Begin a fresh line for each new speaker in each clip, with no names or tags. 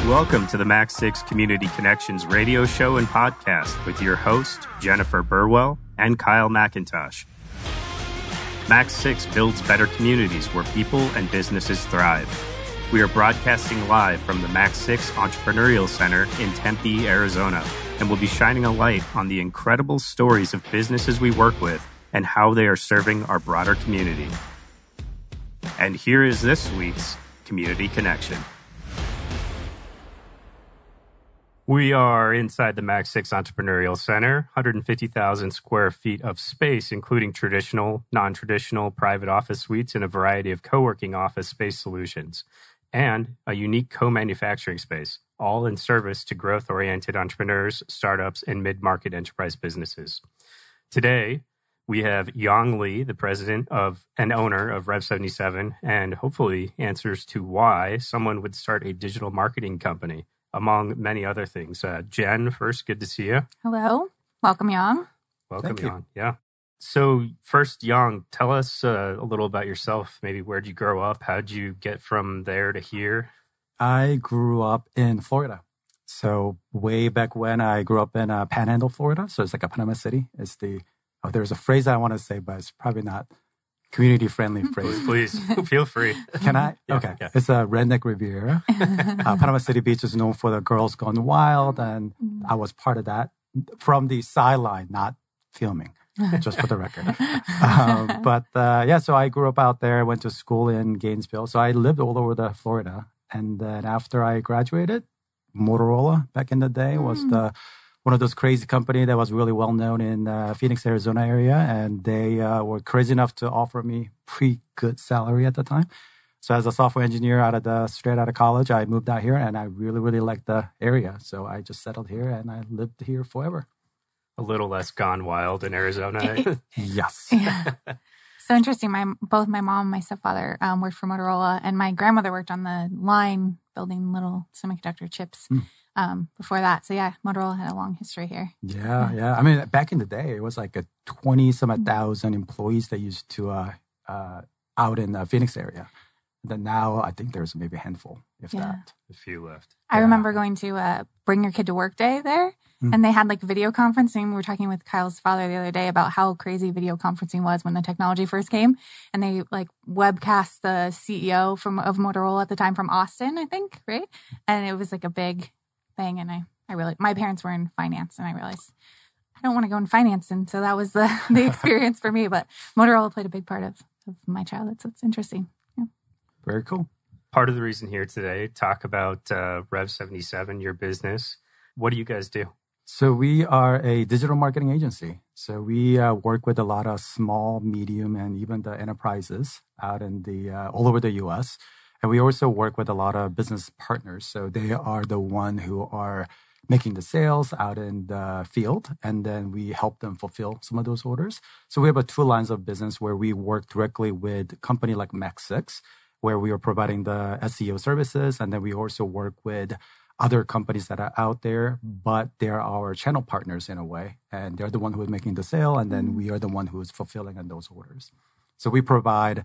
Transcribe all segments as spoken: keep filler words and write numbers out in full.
Welcome to the Max six Community Connections radio show and podcast with your host, Jennifer Burwell and Kyle McIntosh. Max six builds better communities where people and businesses thrive. We are broadcasting live from the Max six Entrepreneurial Center in Tempe, Arizona, and will be shining a light on the incredible stories of businesses we work with and how they are serving our broader community. And here is this week's Community Connection. We are inside the Max six Entrepreneurial Center, one hundred fifty thousand square feet of space, including traditional, non-traditional private office suites and a variety of co-working office space solutions, and a unique co-manufacturing space, all in service to growth-oriented entrepreneurs, startups, and mid-market enterprise businesses. Today, we have Yang Lee, the president of and owner of Rev seventy-seven, and hopefully answers to why someone would start a digital marketing company, among many other things. Uh, Jen, first, good to see you.
Hello. Welcome, Yang.
Welcome,
Thank you.
Yang. Yeah. So first, Yang, tell us uh, a little about yourself. Maybe where'd you grow up? How'd you get from there to here?
I grew up in Florida. So way back when, I grew up in uh, Panhandle, Florida. So it's like a Panama City. It's the, oh, there's a phrase I want to say, but it's probably not community-friendly phrase.
Please, feel free.
Can I?
Yeah,
okay.
yeah.
It's a redneck Riviera. uh, Panama City Beach is known for the girls gone wild, and I was part of that from the sideline, not filming, just for the record. um, but uh, yeah, so I grew up out there, went to school in Gainesville. So I lived all over the Florida. And then after I graduated, Motorola back in the day was the one of those crazy company that was really well known in uh, Phoenix, Arizona area. And they uh, were crazy enough to offer me pretty good salary at the time. So as a software engineer out of the straight out of college, I moved out here and I really, really liked the area. So I just settled here and I lived here forever.
A little less gone wild in Arizona.
Yes.
Yeah. So interesting. My both my mom and my stepfather um, worked for Motorola, and my grandmother worked on the line building little semiconductor chips
Mm.
um, before that. So yeah, Motorola had a long history here.
Yeah, yeah. I mean, back in the day, it was like a twenty some odd thousand employees that used to uh, uh, out in the Phoenix area. And then now I think there's maybe a handful, if
Yeah.
that.
A few left.
I
Yeah.
remember going to uh, Bring Your Kid to Work Day there,
Mm.
and they had like video conferencing. We were talking with Kyle's father the other day about how crazy video conferencing was when the technology first came, and they like webcast the C E O from of Motorola at the time from Austin, I think, right? And it was like a big thing. And I, I really, my parents were in finance, and I realized I don't want to go in finance, and so that was the the experience for me. But Motorola played a big part of, of my childhood, so it's interesting. Yeah.
Very cool.
Part of the reason here today, talk about uh, Rev seventy-seven, your business. What do you guys do?
So we are a digital marketing agency. So we uh, work with a lot of small, medium, and even the enterprises out in the uh, all over the U S. And we also work with a lot of business partners. So they are the one who are making the sales out in the field, and then we help them fulfill some of those orders. So we have a two lines of business where we work directly with a company like Max six, where we are providing the S E O services, and then we also work with other companies that are out there, but they're our channel partners in a way. And they're the one who is making the sale, and then we are the one who is fulfilling on those orders. So we provide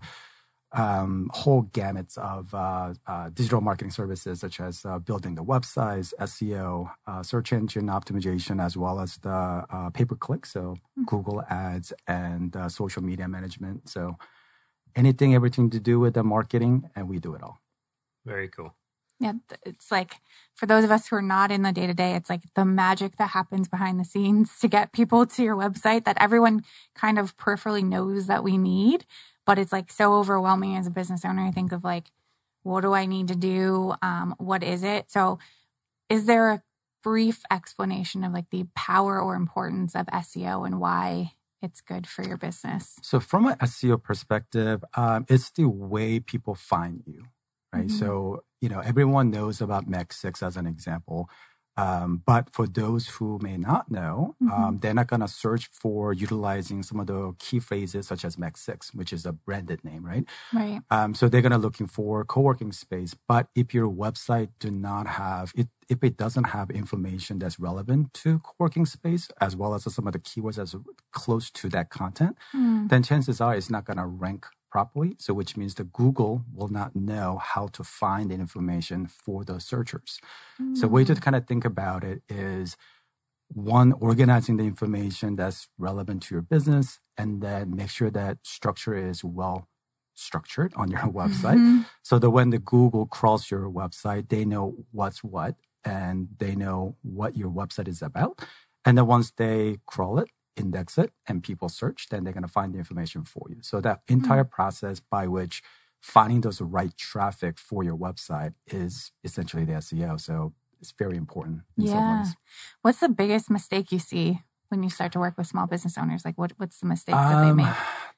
um, whole gamuts of uh, uh, digital marketing services, such as uh, building the websites, S E O, uh, search engine optimization, as well as the uh, pay-per-click, so Google Ads and uh, social media management. So anything, everything to do with the marketing, and we do it all.
Very cool.
Yeah, th- it's like for those of us who are not in the day to day, it's like the magic that happens behind the scenes to get people to your website that everyone kind of peripherally knows that we need. But it's like so overwhelming as a business owner. I think of like, what do I need to do? Um, what is it? So is there a brief explanation of like the power or importance of S E O and why it's good for your business?
So from an S E O perspective, um, it's the way people find you, right?
Mhm.
So, you know, everyone knows about Max six as an example. Um, but for those who may not know,
Mhm.
um, they're not going to search for utilizing some of the key phrases such as Max six, which is a branded name, right?
Right.
Um, so they're going to looking for co-working space. But if your website do not have it, if it doesn't have information that's relevant to co-working space, as well as some of the keywords that's close to that content,
Mm.
then chances are it's not going to rank properly. So which means that Google will not know how to find the information for those searchers. Mm. So way to kind of think about it is one, organizing the information that's relevant to your business, and then make sure that structure is well structured on your website. Mm-hmm. So that when the Google crawls your website, they know what's what and they know what your website is about. And then once they crawl it, index it, and people search, then they're going to find the information for you. So that entire mm-hmm. process by which finding those right traffic for your website is essentially the S E O. So it's very important in
yeah.
some ways.
What's the biggest mistake you see when you start to work with small business owners? Like what, what's the mistake that um, they make?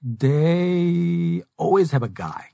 They always have a guy.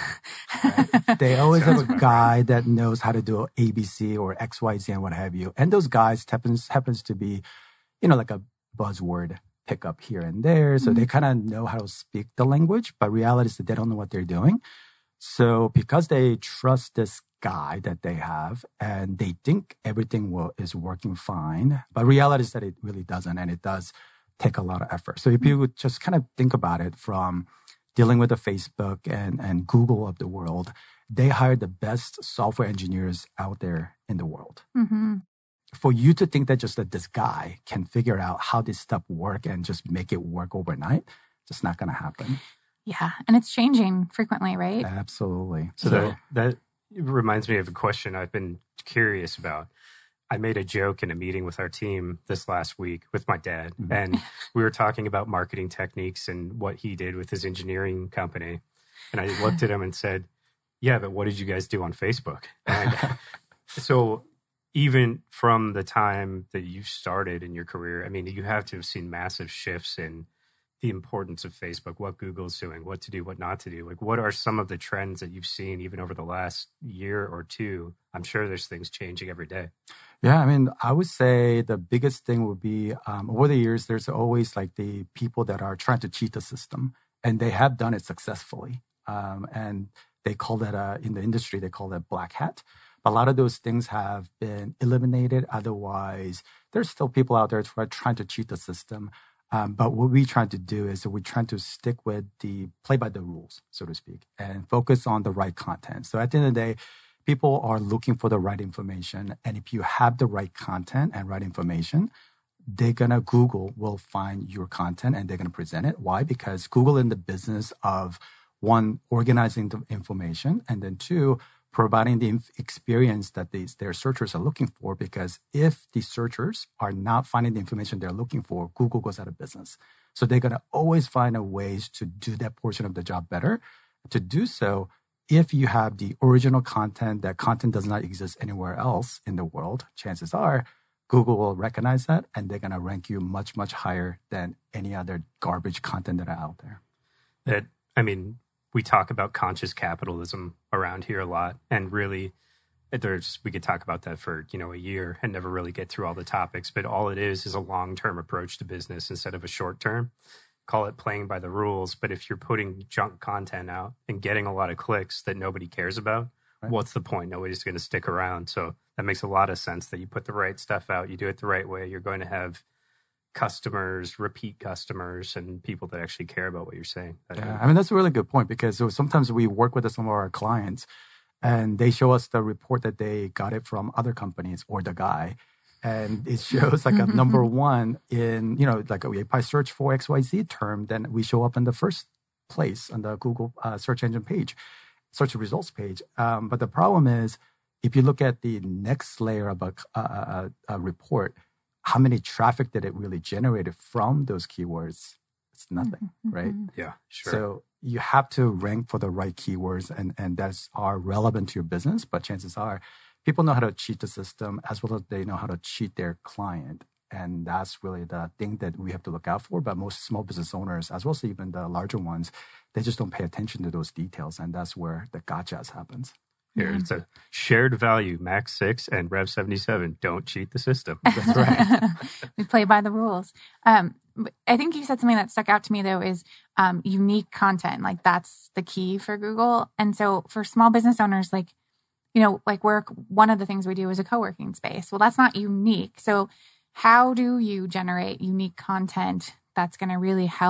Right? They always have a guy that knows how to do A B C or X Y Z and what have you. And those guys happens happens to be, you know, like a buzzword pickup here and there. So mm-hmm. they kind of know how to speak the language, but reality is that they don't know what they're doing. So because they trust this guy that they have and they think everything will, is working fine, but reality is that it really doesn't, and it does take a lot of effort. So if you would just kind of think about it from dealing with the Facebook and, and Google of the world, they hire the best software engineers out there in the world. Mm-hmm. For you to think that just that this guy can figure out how this stuff work and just make it work overnight, just not going to happen.
Yeah. And it's changing frequently, right?
Absolutely.
So, so that, that reminds me of a question I've been curious about. I made a joke in a meeting with our team this last week with my dad, mm-hmm. and we were talking about marketing techniques and what he did with his engineering company. And I looked at him and said, yeah, but what did you guys do on Facebook? And so even from the time that you started in your career, I mean, you have to have seen massive shifts in the importance of Facebook, what Google's doing, what to do, what not to do. Like, what are some of the trends that you've seen even over the last year or two? I'm sure there's things changing every day.
Yeah, I mean, I would say the biggest thing would be um, over the years, there's always like the people that are trying to cheat the system, and they have done it successfully. Um, and they call that, uh, in the industry, they call that black hat. A lot of those things have been eliminated. Otherwise, there's still people out there who are trying to cheat the system. Um, but what we're trying to do is that we're trying to stick with the play by the rules, so to speak, and focus on the right content. So at the end of the day, people are looking for the right information. And if you have the right content and right information, they're going to, Google will find your content and they're going to present it. Why? Because Google is in the business of, one, organizing the information, and then two, providing the experience that these, their searchers are looking for. Because if the searchers are not finding the information they're looking for, Google goes out of business. So they're going to always find a ways to do that portion of the job better. To do so, if you have the original content, that content does not exist anywhere else in the world, chances are Google will recognize that and they're going to rank you much, much higher than any other garbage content that are out there.
That, I mean, we talk about conscious capitalism around here a lot, and really there's, we could talk about that for, you know, a year and never really get through all the topics, but all it is is a long-term approach to business instead of a short-term. Call it playing by the rules. But if you're putting junk content out and getting a lot of clicks that nobody cares about, right, what's the point? Nobody's going to stick around. So that makes a lot of sense that you put the right stuff out, you do it the right way, you're going to have customers, repeat customers, and people that actually care about what you're saying.
Yeah, I mean, that's a really good point, because sometimes we work with some of our clients and they show us the report that they got it from other companies or the guy. And it shows like a number one in, you know, like if I search for X Y Z term, then we show up in the first place on the Google uh, search engine page, search results page. Um, but the problem is, if you look at the next layer of a, a, a report, how many traffic did it really generate from those keywords? It's nothing, mm-hmm. right?
Yeah, sure.
So you have to rank for the right keywords and, and that's are relevant to your business. But chances are people know how to cheat the system as well as they know how to cheat their client. And that's really the thing that we have to look out for. But most small business owners, as well as even the larger ones, they just don't pay attention to those details. And that's where the gotchas happens.
Here, it's a shared value, Max six and Rev seventy-seven. Don't cheat the system. That's right.
We play by the rules. Um, I think you said something that stuck out to me, though, is um, unique content. Like, that's the key for Google. And so for small business owners, like, you know, like work, one of the things we do is a co-working space. Well, that's not unique. So how do you generate unique content that's going to really help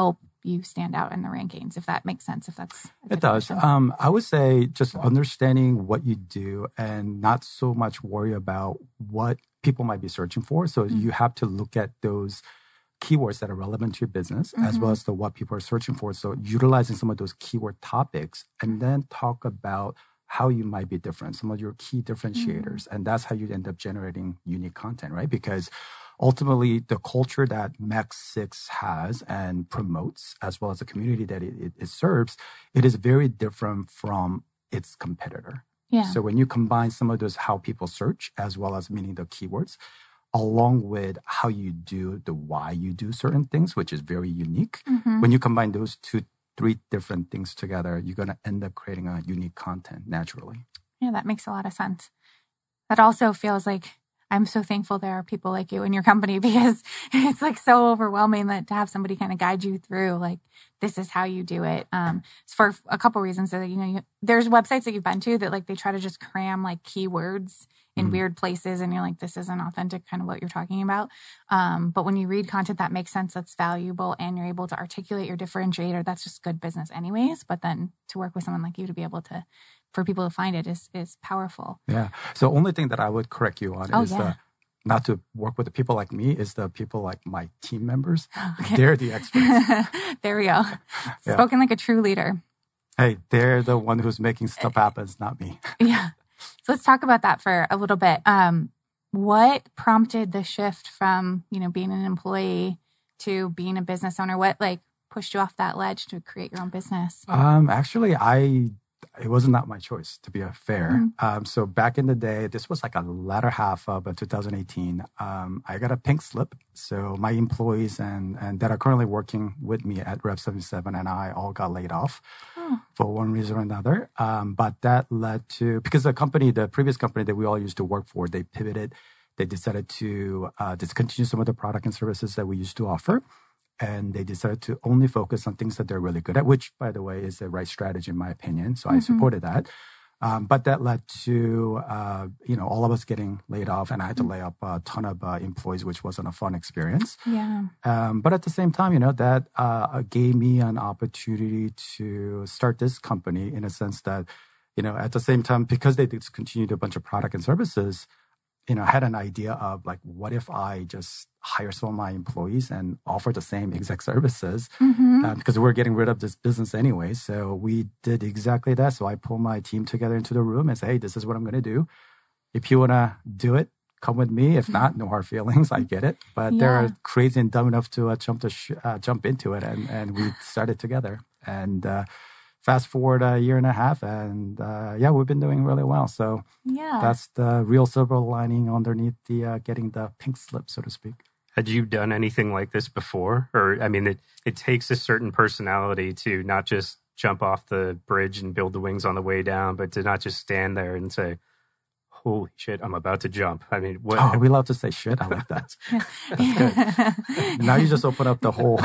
you stand out in the rankings, if that makes sense, if that's a
It
good
does.
question.
Um, I would say just understanding what you do and not so much worry about what people might be searching for. So
Mm.
you have to look at those keywords that are relevant to your business as well
Mhm.
as the what people are searching for. So utilizing some of those keyword topics and then talk about how you might be different, some of your key differentiators. And that's how you end up generating unique content, right? Because ultimately the culture that Max six has and promotes, as well as the community that it, it, it serves, it is very different from its competitor.
Yeah.
So when you combine some of those how people search, as well as meaning the keywords, along with how you do the why you do certain things, which is very unique.
Mhm.
When you combine those two, three different things together, you're going to end up creating a unique content naturally.
Yeah, that makes a lot of sense. That also feels like I'm so thankful there are people like you in your company, because it's like so overwhelming that to have somebody kind of guide you through, like, this is how you do it. Um, it's for a couple reasons. So, you know, you, there's websites that you've been to that like they try to just cram like keywords in
Mhm.
weird places, and you're like, this isn't authentic, kind of what you're talking about. Um, but when you read content that makes sense, that's valuable, and you're able to articulate your differentiator, that's just good business anyways. But then to work with someone like you to be able to, for people to find it is is powerful.
Yeah. So only thing that I would correct you on
Oh,
is
yeah.
the not to work with the people like me, is the people like my team members.
Okay.
They're the experts.
There we go.
Yeah.
Spoken like a true leader.
Hey, they're the one who's making stuff happen. It's not me.
Yeah. So let's talk about that for a little bit. Um, what prompted the shift from, you know, being an employee to being a business owner? What like pushed you off that ledge to create your own business?
Um, actually, I it was not my choice, to be fair.
Mhm.
Um, so back in the day, this was like a latter half of uh, two thousand eighteen. Um, I got a pink slip. So my employees and and that are currently working with me at Rev seventy-seven and I all got laid off
Oh.
for one reason or another. Um, but that led to, because the company, the previous company that we all used to work for, they pivoted. They decided to uh, discontinue some of the product and services that we used to offer. And they decided to only focus on things that they're really good at, which, by the way, is the right strategy in my opinion. So I
Mhm.
supported that. Um, but that led to, uh, you know, all of us getting laid off, and I had to lay off a ton of uh, employees, which wasn't a fun experience.
Yeah.
Um, but at the same time, you know, that uh, gave me an opportunity to start this company in a sense that, you know, at the same time, because they discontinued a bunch of product and services, you know, I had an idea of like, what if I just hire some of my employees and offer the same exact services?
Mm-hmm.
Um, because we're getting rid of this business anyway. So we did exactly that. So I pulled my team together into the room and say, hey, this is what I'm going to do. If you want to do it, come with me. If not, no hard feelings. I get it. But
Yeah.
they're crazy and dumb enough to uh, jump to sh- uh, jump into it. And, and we started together. And uh, fast forward a year and a half. And uh, yeah, we've been doing really well. So
Yeah.
that's the real silver lining underneath the uh, getting the pink slip, so to speak.
Had you done anything like this before? Or, I mean, it, it takes a certain personality to not just jump off the bridge and build the wings on the way down, but to not just stand there and say, holy shit, I'm about to jump. I mean, what?
Oh, we love to say shit. I like that. That's good. Now you just open up the whole,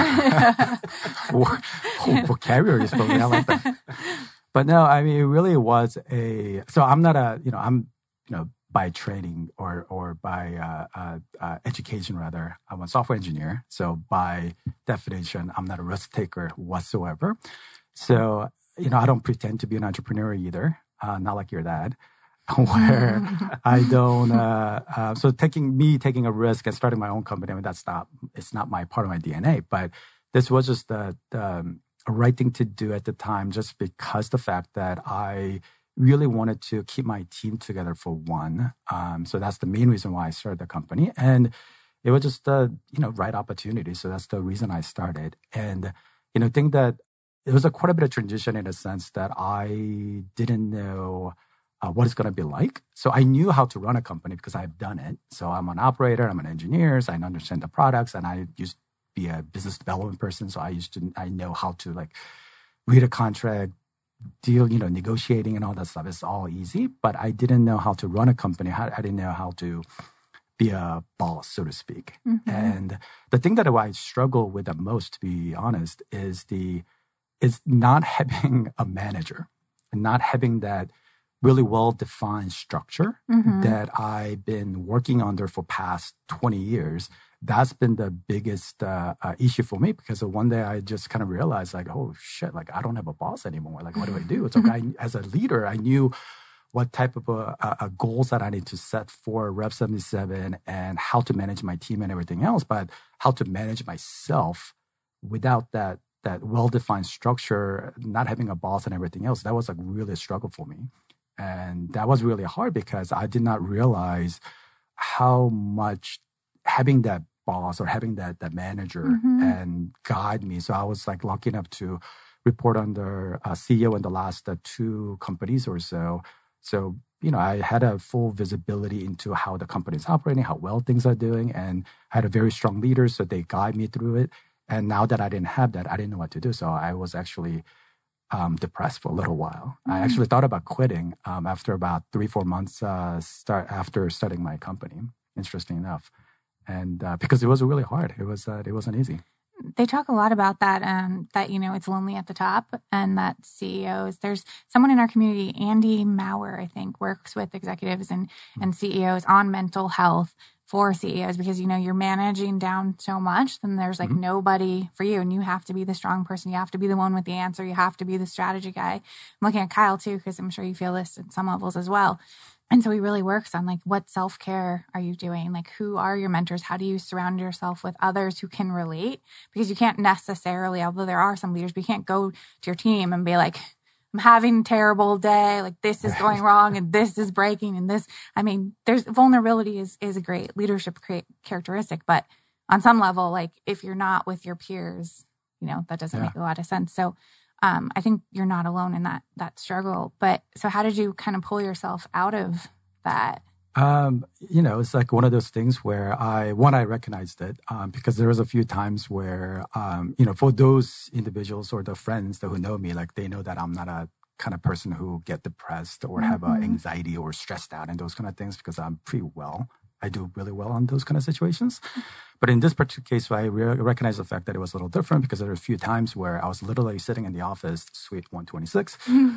whole, whole vocabulary for me. I like that. But no, I mean, it really was a, so I'm not a, you know, I'm, you know, by training or or by uh, uh, uh, education, rather, I'm a software engineer. So by definition, I'm not a risk taker whatsoever. So, you know, I don't pretend to be an entrepreneur either, uh, not like your dad, where I don't, uh, uh, so taking me taking a risk and starting my own company, I mean, that's not, it's not my part of my D N A, but this was just the, the right thing to do at the time, just because the fact that I really wanted to keep my team together for one. Um, so that's the main reason why I started the company. And it was just the, you know, right opportunity. So that's the reason I started. And, you know, I think that it was a quite a bit of transition in a sense that I didn't know uh, what it's going to be like. So I knew how to run a company because I've done it. So I'm an operator, I'm an engineer, so I understand the products, and I used to be a business development person. So I used to, I know how to like read a contract, deal, you know, negotiating and all that stuff. It's all easy, but I didn't know how to run a company. I didn't know how to be a boss, so to speak.
Mm-hmm.
And the thing that I struggle with the most, to be honest, is the is not having a manager and not having that really well-defined structure
Mm-hmm.
that I've been working under for past twenty years. that's been the biggest uh, uh, issue for me, because one day I just kind of realized like, oh shit, like I don't have a boss anymore. Like, what do I do? It's like I, as a leader, I knew what type of uh, uh, goals that I need to set for Rep seventy-seven and how to manage my team and everything else, but how to manage myself without that that well-defined structure, not having a boss and everything else, that was like really a struggle for me. And that was really hard because I did not realize how much having that boss or having that that manager mm-hmm. and guide me. So I was like lucky enough to report under a C E O in the last uh, two companies or so. So, you know, I had a full visibility into how the company is operating, how well things are doing, and I had a very strong leader, so they guide me through it. And now that I didn't have that, I didn't know what to do. So I was actually um, depressed for a little while. Mm. I actually thought about quitting um, after about three, four months uh, start after starting my company, interesting enough. And uh, because it was really hard. It, was, uh, it wasn't easy.
They talk a lot about that, um, that, you know, it's lonely at the top and that C E Os, there's someone in our community, Andy Maurer, I think, works with executives and, mm. and C E Os on mental health for C E Os, because, you know, you're managing down so much, then there's like mm-hmm. nobody for you, and you have to be the strong person. You have to be the one with the answer. You have to be the strategy guy. I'm looking at Kyle too, because I'm sure you feel this at some levels as well. And so he really works on like, what self-care are you doing? Like, who are your mentors? How do you surround yourself with others who can relate? Because you can't necessarily, although there are some leaders, but you can't go to your team and be like, I'm having a terrible day. Like, this is going wrong and this is breaking and this, I mean, there's vulnerability is, is a great leadership characteristic, but on some level, like if you're not with your peers, you know, that doesn't yeah. make a lot of sense. So, um, I think you're not alone in that, that struggle, but so how did you kind of pull yourself out of that?
Um, you know, it's like one of those things where I, one, I recognized it, um, because there was a few times where, um, you know, for those individuals or the friends that who know me, like they know that I'm not a kind of person who get depressed or mm-hmm. have uh, anxiety or stressed out and those kind of things, because I'm pretty well. I do really well on those kind of situations. But in this particular case, I re- recognize the fact that it was a little different, because there were a few times where I was literally sitting in the office, suite one twenty-six. um,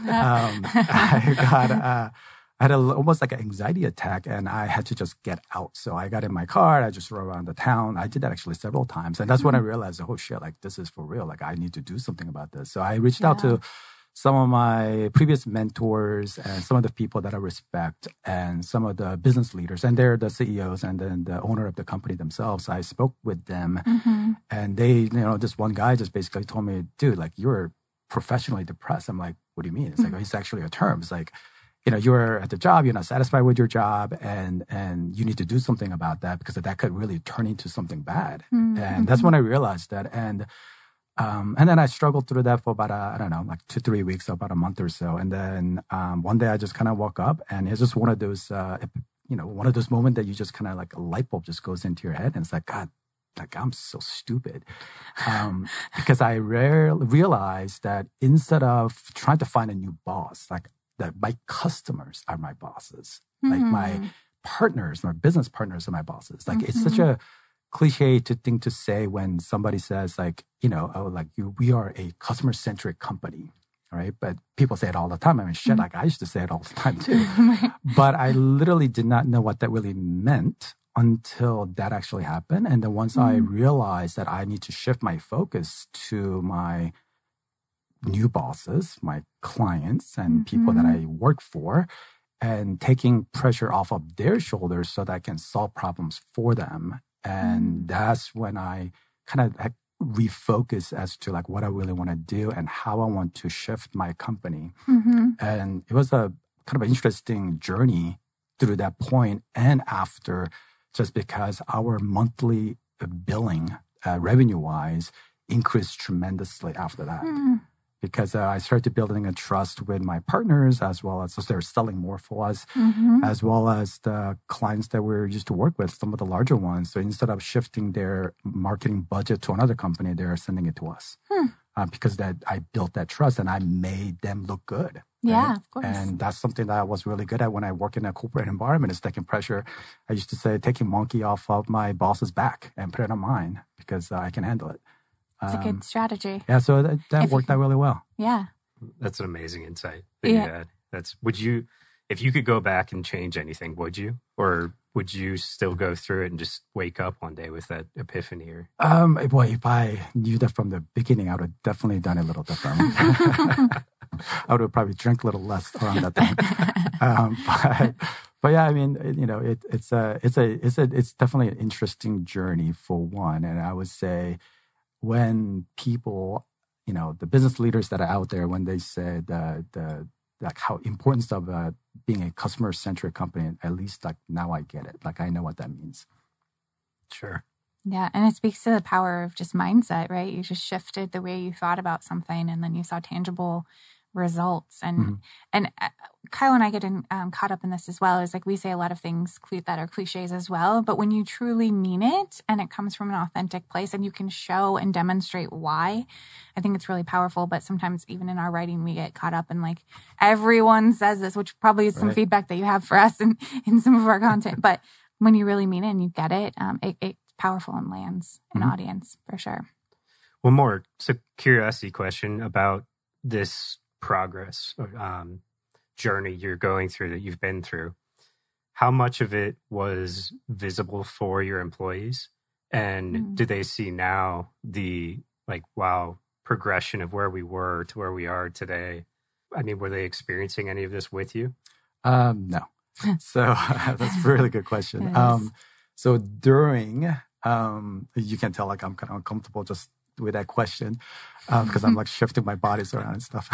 I got... Uh, I had a, almost like an anxiety attack, and I had to just get out. So I got in my car. I just rode around the town. I did that actually several times. And that's mm-hmm. when I realized, oh, shit, like this is for real. Like I need to do something about this. So I reached yeah. out to some of my previous mentors and some of the people that I respect and some of the business leaders. And they're the C E Os and then the owner of the company themselves. I spoke with them mm-hmm. and they, you know, this one guy just basically told me, dude, like you're professionally depressed. I'm like, what do you mean? It's mm-hmm. like, oh, it's actually a term. It's like, you know, you're at the job, you're not satisfied with your job, and and you need to do something about that, because that could really turn into something bad. Mm-hmm. And that's when I realized that. And um, and then I struggled through that for about, a, I don't know, like two, three weeks, about a month or so. And then um, one day I just kind of woke up, and it's just one of those, uh, you know, one of those moments that you just kind of like a light bulb just goes into your head, and it's like, God, like I'm so stupid. Um, because I rare, realized that instead of trying to find a new boss, like, that my customers are my bosses, mm-hmm. like my partners, my business partners are my bosses. Like mm-hmm. it's such a cliche to thing to say when somebody says like, you know, oh, like you, we are a customer centric company, right? But people say it all the time. I mean, shit, mm-hmm. like I used to say it all the time too. But I literally did not know what that really meant until that actually happened. And then once mm-hmm. I realized that I need to shift my focus to my new bosses, my clients, and mm-hmm. people that I work for, and taking pressure off of their shoulders so that I can solve problems for them. And mm-hmm. that's when I kind of like refocus as to like what I really want to do and how I want to shift my company. Mm-hmm. And it was a kind of an interesting journey through that point and after, just because our monthly billing, uh, revenue-wise, increased tremendously after that. Mm-hmm. Because uh, I started building a trust with my partners, as well as so they're selling more for us, mm-hmm. as well as the clients that we're used to work with, some of the larger ones. So instead of shifting their marketing budget to another company, they're sending it to us. Hmm. Uh, because that I built that trust and I made them look good.
Yeah,
right?
Of course.
And that's something that I was really good at when I work in a corporate environment, is taking pressure. I used to say, taking monkey off of my boss's back and put it on mine, because uh, I can handle it.
It's a good strategy.
Yeah, so that, that worked out really well.
Yeah.
That's an amazing insight that
yeah.
you had. That's, would you, if you could go back and change anything, would you? Or would you still go through it and just wake up one day with that epiphany? Or
Um, well, if I knew that from the beginning, I would have definitely done it a little differently. I would have probably drank a little less around that time. Um, but, but yeah, I mean, it, you know, it, it's a, it's a, it's a, it's definitely an interesting journey for one. And I would say when people, you know, the business leaders that are out there, when they say the, the, like how importance of uh, being a customer centric company, at least like now I get it. Like I know what that means.
Sure.
Yeah. And it speaks to the power of just mindset, right? You just shifted the way you thought about something and then you saw tangible results. And, mm-hmm. and uh, Kyle and I get in, um, caught up in this as well. Is like we say a lot of things that are cliches as well, but when you truly mean it and it comes from an authentic place and you can show and demonstrate why, I think it's really powerful. But sometimes even in our writing, we get caught up in like, everyone says this, which probably is some right. feedback that you have for us in, in some of our content. But when you really mean it and you get it, um, it it's powerful and lands an mm-hmm. audience for sure.
One more so curiosity question about this progress um, journey you're going through that you've been through. How much of it was visible for your employees? And mm. do they see now the like, wow, progression of where we were to where we are today? I mean, were they experiencing any of this with you?
Um, no. So that's a really good question. Um, so during, um, you can tell like I'm kind of uncomfortable just with that question um, because I'm like shifting my bodies around and stuff.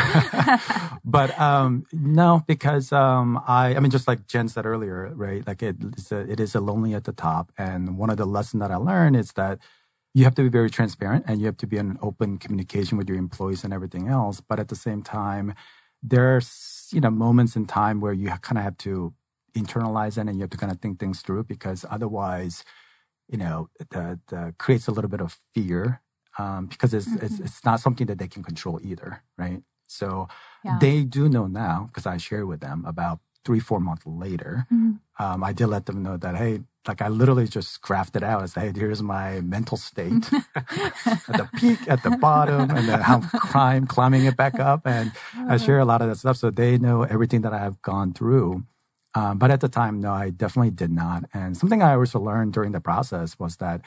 But um, no, because um, I, I mean, just like Jen said earlier, right? Like it, it's a, it is a lonely at the top. And one of the lessons that I learned is that you have to be very transparent and you have to be in open communication with your employees and everything else. But at the same time, there's, you know, moments in time where you kind of have to internalize it and you have to kind of think things through because otherwise, you know, that uh, creates a little bit of fear. Um, because it's, mm-hmm. it's it's not something that they can control either, right? So yeah. they do know now because I shared with them about three, four months later. Mm-hmm. Um, I did let them know that, hey, like I literally just graphed it out. I said, hey, here's my mental state at the peak, at the bottom, and then how I'm climb, climbing it back up. And I share a lot of that stuff. So they know everything that I have gone through. Um, but at the time, no, I definitely did not. And something I also learned during the process was that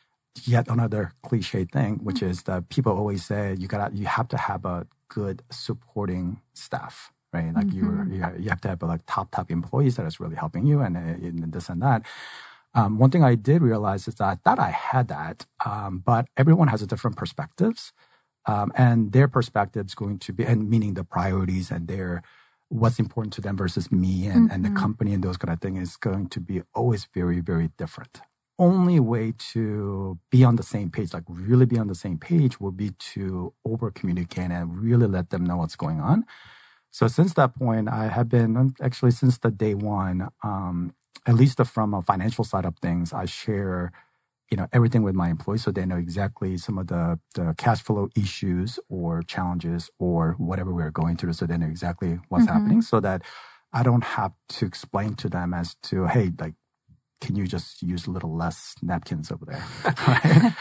yet another cliche thing, which mm-hmm. is that people always say you got you have to have a good supporting staff, right? Like mm-hmm. you you have to have like top top employees that is really helping you, and, and this and that. Um, one thing I did realize is that I thought I had that, um, but everyone has a different perspectives, um, and their perspectives going to be, and meaning the priorities and their what's important to them versus me and, mm-hmm. and the company and those kind of things is going to be always very very different. Only way to be on the same page, like really be on the same page, will be to over communicate and really let them know what's going on. So since that point, I have been actually since the day one, um, at least from a financial side of things, I share, you know, everything with my employees so they know exactly some of the, the cash flow issues or challenges or whatever we're going through, so they know exactly what's mm-hmm. happening, so that I don't have to explain to them as to, hey, like, can you just use a little less napkins over there? Right?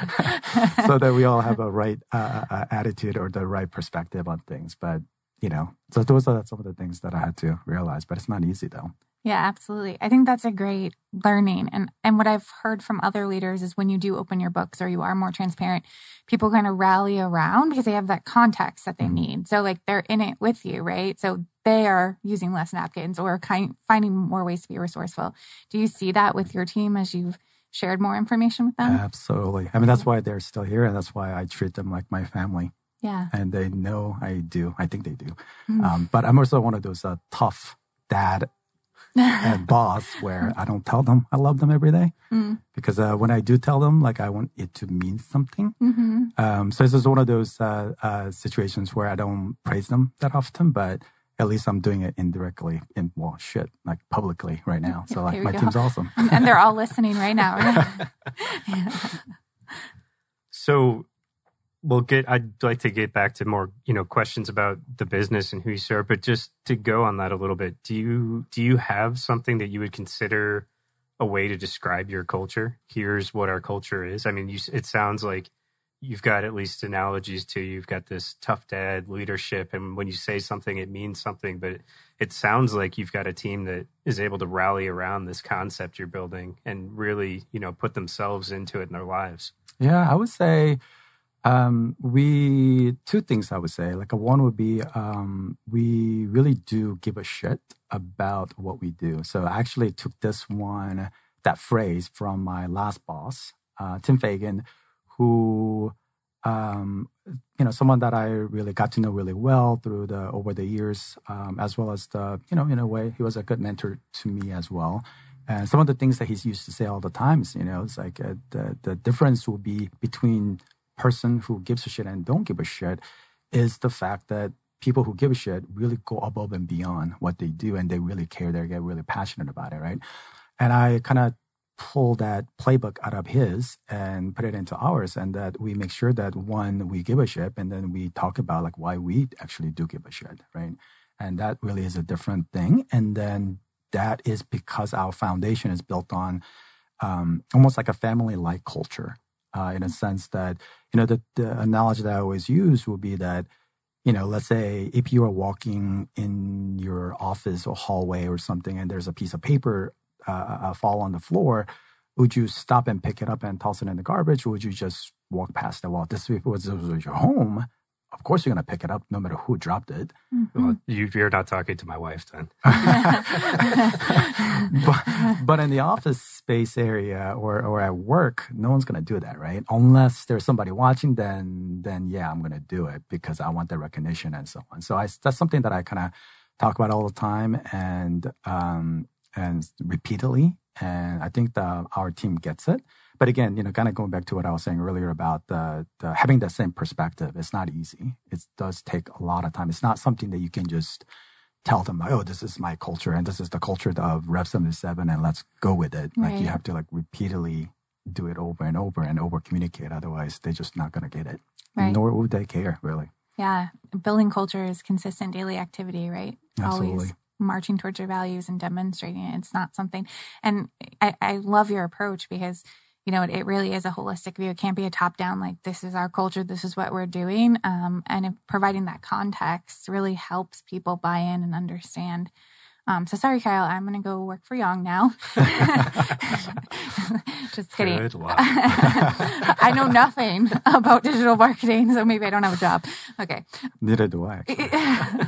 So that we all have a right uh, uh, attitude or the right perspective on things. But, you know, so those are some of the things that I had to realize. But it's not easy, though.
Yeah, absolutely. I think that's a great learning. And and what I've heard from other leaders is when you do open your books or you are more transparent, people kind of rally around because they have that context that they mm-hmm. need. So like they're in it with you, right? So they are using less napkins or kind finding more ways to be resourceful. Do you see that with your team as you've shared more information with them?
Absolutely. I mean, that's why they're still here. And that's why I treat them like my family.
Yeah.
And they know I do. I think they do. Mm-hmm. Um, but I'm also one of those uh, tough dad and boss where I don't tell them I love them every day. Mm. Because uh, when I do tell them, like I want it to mean something. Mm-hmm. Um, so this is one of those uh, uh, situations where I don't praise them that often, but at least I'm doing it indirectly in, well, shit, like publicly right now. So like my go. team's awesome.
And they're all listening right now, right? Yeah.
So we'll get, I'd like to get back to more, you know, questions about the business and who you serve, but just to go on that a little bit, do you, do you have something that you would consider a way to describe your culture? Here's what our culture is. I mean, you, it sounds like you've got at least analogies to, you've got this tough dad leadership. And when you say something, it means something. But it, it sounds like you've got a team that is able to rally around this concept you're building and really, you know, put themselves into it in their lives.
Yeah, I would say um, we, two things I would say. Like, a one would be um, we really do give a shit about what we do. So I actually took this one, that phrase from my last boss, uh, Tim Fagan, who, um, you know, someone that I really got to know really well through the, over the years, um, as well as the, you know, in a way, he was a good mentor to me as well. And some of the things that he's used to say all the times, you know, it's like uh, the, the difference will be between person who gives a shit and don't give a shit is the fact that people who give a shit really go above and beyond what they do, and they really care, they get really passionate about it, right? And I kind of pull that playbook out of his and put it into ours, and that we make sure that, one, we give a shit, and then we talk about like why we actually do give a shit, right? And that really is a different thing. And then that is because our foundation is built on um, almost like a family-like culture, uh, in a sense that, you know, the, the analogy that I always use would be that, you know, let's say if you are walking in your office or hallway or something, and there's a piece of paper uh, uh, fall on the floor, would you stop and pick it up and toss it in the garbage, or would you just walk past it? Well, this was, this was your home. Of course, you're going to pick it up no matter who dropped it.
Mm-hmm. Well, you, you're not talking to my wife then.
but, but in the office space area or, or at work, no one's going to do that, right? Unless there's somebody watching, then, then yeah, I'm going to do it because I want the recognition and so on. So I, that's something that I kind of talk about all the time and, um, and repeatedly. And I think the, our team gets it. But again, you know, kind of going back to what I was saying earlier about the, the having that same perspective, it's not easy. It does take a lot of time. It's not something that you can just tell them, like, oh, this is my culture and this is the culture of Rev seventy-seven and let's go with it. Right. Like, you have to like repeatedly do it over and over and over communicate. Otherwise, they're just not going to get it. Right. Nor would they care, really.
Yeah. Building culture is consistent daily activity, right?
Absolutely.
Always marching towards your values and demonstrating it. It's not something, and I, I love your approach because, you know, it, it really is a holistic view. It can't be a top down, like, this is our culture, this is what we're doing. Um, and if providing that context really helps people buy in and understand. Um, so sorry, Kyle, I'm going to go work for Yong now. Just kidding.
Good luck.
I know nothing about digital marketing, so maybe I don't have a job. Okay.
Neither do I, actually.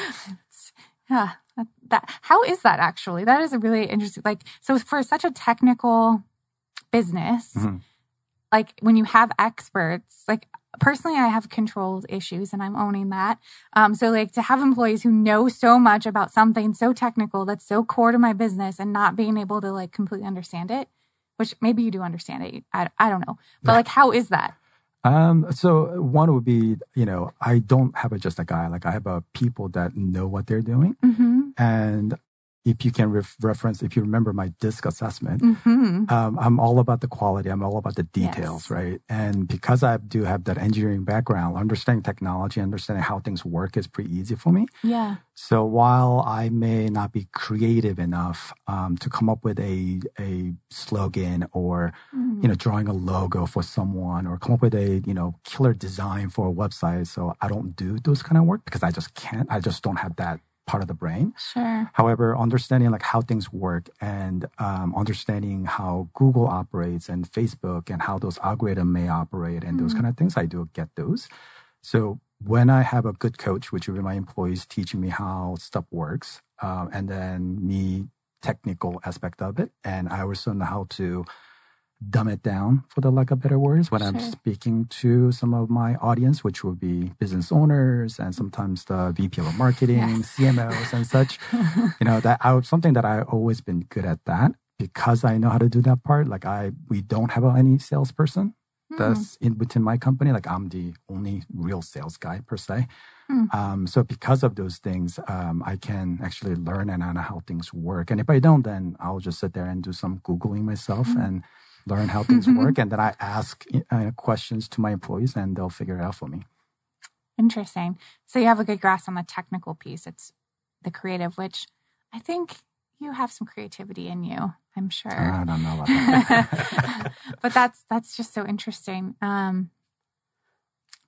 Yeah. That, that, how is that actually? That is a really interesting, like, so for such a technical business, mm-hmm. like when you have experts, like personally, I have control issues and I'm owning that. Um, so like to have employees who know so much about something so technical that's so core to my business and not being able to like completely understand it, which maybe you do understand it. I, I don't know. But like, how is that?
Um, so one would be, you know, I don't have a, just a guy, like I have a people that know what they're doing. Mm-hmm. And if you can ref- reference, if you remember my DISC assessment, mm-hmm. um, I'm all about the quality. I'm all about the details, yes. right? And because I do have that engineering background, understanding technology, understanding how things work is pretty easy for me.
Yeah.
So while I may not be creative enough um, to come up with a a slogan or, mm-hmm. you know, drawing a logo for someone or come up with a, you know, killer design for a website, so I don't do those kind of work because I just can't. I just don't have that part of the brain.
Sure.
However, understanding like how things work and um, understanding how Google operates and Facebook and how those algorithms may operate and mm-hmm. those kind of things, I do get those. So when I have a good coach, which would be my employees teaching me how stuff works, um, and then me technical aspect of it, and I also know how to dumb it down, for the lack of better words, when sure. I'm speaking to some of my audience, which would be business owners and sometimes the V P of marketing, yes. C M Os and such. You know, that I, something that I've always been good at that because I know how to do that part. Like I, we don't have any salesperson mm. that's in within my company. Like I'm the only real sales guy per se. Mm. Um, so because of those things, um, I can actually learn and know how things work. And if I don't, then I'll just sit there and do some Googling myself mm. and learn how things work. And then I ask uh, questions to my employees and they'll figure it out for me.
Interesting. So you have a good grasp on the technical piece. It's the creative, which I think you have some creativity in you, I'm sure.
I don't know about that.
But that's, that's just so interesting. Um,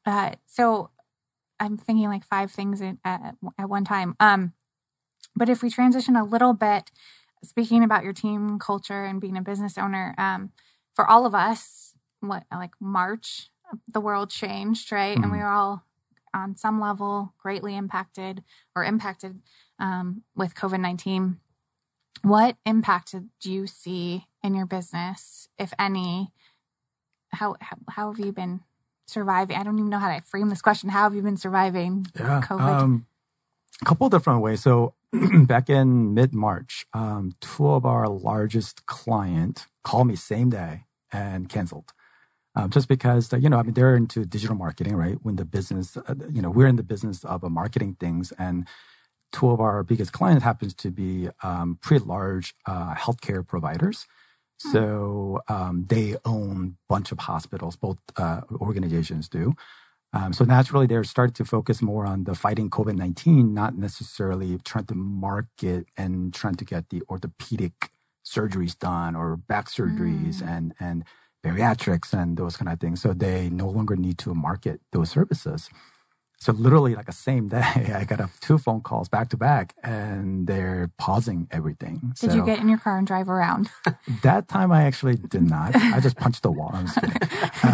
Uh, so I'm thinking like five things in, at, at one time. Um, but if we transition a little bit, speaking about your team culture and being a business owner, um, for all of us, what like March, the world changed, right? Mm-hmm. And we were all on some level greatly impacted or impacted um, with COVID nineteen. What impact do you see in your business, if any? How, how how have you been surviving? I don't even know how to frame this question. How have you been surviving
yeah,
COVID?
Um, a couple of different ways. So back in mid-March, um, two of our largest clients called me same day and canceled. Um, just because, you know, I mean, they're into digital marketing, right? When the business, uh, you know, we're in the business of uh, marketing things, and two of our biggest clients happens to be um, pretty large uh, healthcare providers. Hmm. So um, they own a bunch of hospitals, both uh, organizations do. Um, so naturally, they're starting to focus more on the fighting COVID nineteen, not necessarily trying to market and trying to get the orthopedic surgeries done or back surgeries mm. and, and bariatrics and those kind of things. So they no longer need to market those services. So literally like the same day, I got a, two phone calls back to back and they're pausing everything.
Did
so,
you get in your car and drive around?
That time I actually did not. I just punched the wall. I'm just kidding.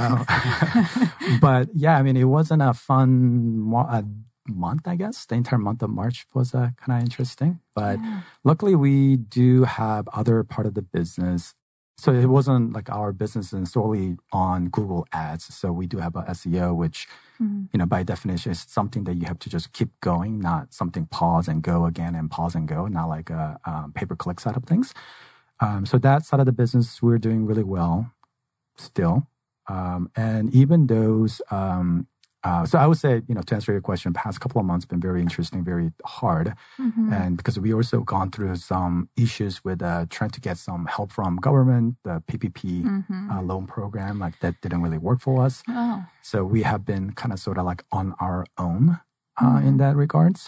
um, but yeah, I mean, it wasn't a fun mo- a month, I guess. The entire month of March was uh, kind of interesting. But yeah. Luckily we do have other part of the business. So it wasn't like our business is solely on Google Ads. So we do have a S E O, which, mm-hmm. you know, by definition is something that you have to just keep going, not something pause and go again and pause and go, not like a um, pay-per-click side of things. Um, so that side of the business, we're doing really well still. Um, and even those, um, uh, so I would say, you know, to answer your question, past couple of months been very interesting, very hard. Mm-hmm. And because we also gone through some issues with uh, trying to get some help from government, the P P P mm-hmm. uh, loan program, like that didn't really work for us. Oh. So we have been kind of sort of like on our own uh, mm-hmm. in that regards.